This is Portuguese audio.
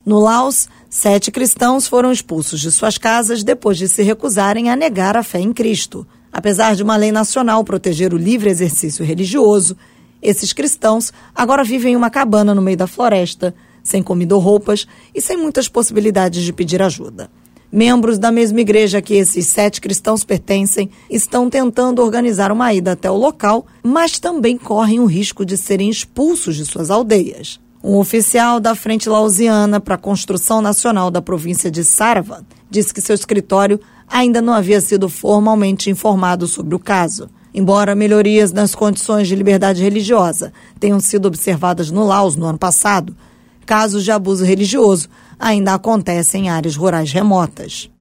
No Laos, 7 cristãos foram expulsos de suas casas depois de se recusarem a negar a fé em Cristo. Apesar de uma lei nacional proteger o livre exercício religioso, esses cristãos agora vivem em uma cabana no meio da floresta, sem comida ou roupas e sem muitas possibilidades de pedir ajuda. Membros da mesma igreja que esses 7 cristãos pertencem estão tentando organizar uma ida até o local, mas também correm o risco de serem expulsos de suas aldeias. Um oficial da Frente Laosiana para a Construção Nacional da província de Sarawak disse que seu escritório ainda não havia sido formalmente informado sobre o caso. Embora melhorias nas condições de liberdade religiosa tenham sido observadas no Laos no ano passado, casos de abuso religioso ainda acontecem em áreas rurais remotas.